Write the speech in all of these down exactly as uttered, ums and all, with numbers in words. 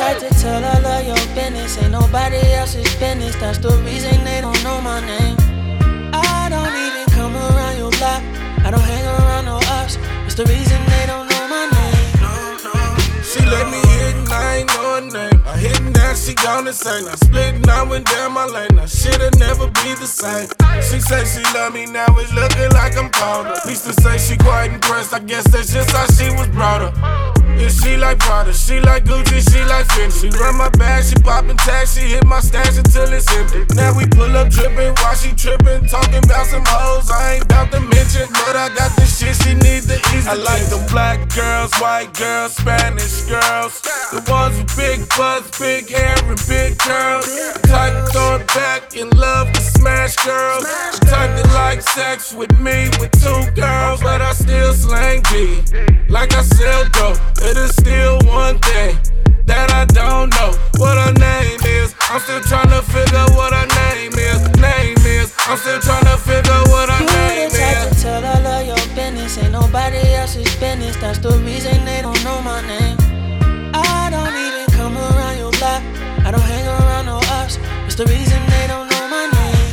type to tell all of your business. Ain't nobody else's business. That's the reason they don't know my name. I don't even come around your block. I don't hang around no ops. It's the reason they don't know my name. She let me hit and I ain't know her name. I hit and now she gone insane. I split and I went down my lane. Now shit'll never be the same. She say she love me, now it's looking like I'm colder. Used to say she quite impressed, I guess that's just how she was brought up. Yeah, she like Prada, she like Gucci, she like Fendi. She run my bag, she poppin' tags, she hit my stash until it's empty. Now we pull up drippin', while she trippin', talking about some hoes I ain't bout to mention, but I got the shit she need to ease. I like the black girls, white girls, Spanish girls, the ones with big butts, big hair, and big curls. Type to throw it back in love with smash girls. Type to like sex with me with two girls, but I still slang G. Like I sell dope, it is still one thing that I don't know what her name is. I'm still tryna figure what her name is. Name is. I'm still tryna figure what her you name the type is. to tell all of your business. Ain't nobody else's business. That's the reason they don't know my name. I don't even come around your block. I don't hang around no ops. It's the reason they don't know my name.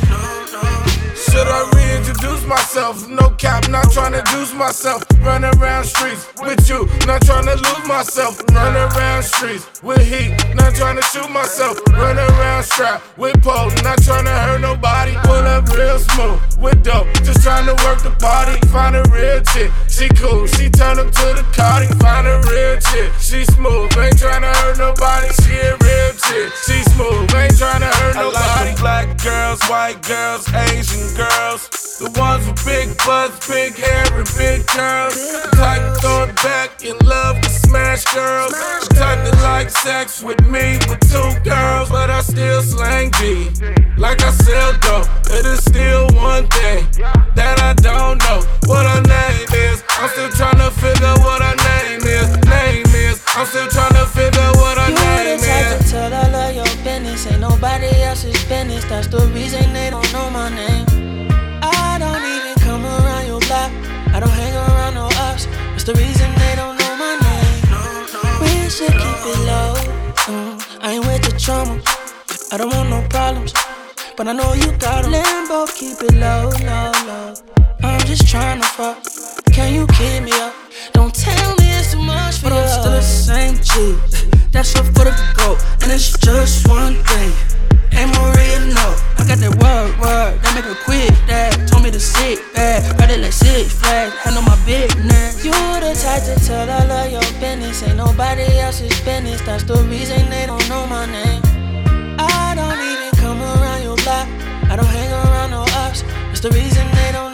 Should I reintroduce myself? No cap, not tryna juice myself. Run around streets with you, not tryna lose myself. Run around streets with heat, not tryna shoot myself. Run around strap with pole, not tryna hurt nobody. Pull up real smooth with dope, just tryna work the party. Find a real chick, she cool, she turn up to the cardi. Find a real chick, she smooth, ain't tryna hurt nobody. She a real chick, she smooth, ain't tryna hurt nobody. I like the black girls, white girls, Asian girls, the ones with big butts, big hair, and big curls. Type to throw it back in love with smash girls. Type to like sex with me with two girls, but I still slang G. Like I sell dope, it is still one thing that I don't know what her name is. I'm still tryna figure what her name is. Name is. I'm still tryna figure what her you name the type is. to tell all of your business. Ain't nobody else's business. That's the reason they don't know my name. I don't even come around your block. I don't hang around no ops. It's the reason they don't know my name. We should keep it low. Mm, I ain't with the drama. I don't want no problems, but I know you got 'em. Lambo, keep it low, low, low. I'm just tryna fuck. Can you keep me up? Don't tell me it's too much for but you. I'm still the same G. That's up for the goat, and it's just one thing. Ain't Maria, no. I got that word, word, that make her quit that. Told me to sit back, ride it like Six Flags, handle my business. You the type to tell all of your business. Ain't nobody else's business. That's the reason they don't know my name. I don't even come around your block. I don't hang around no ops. It's the reason they don't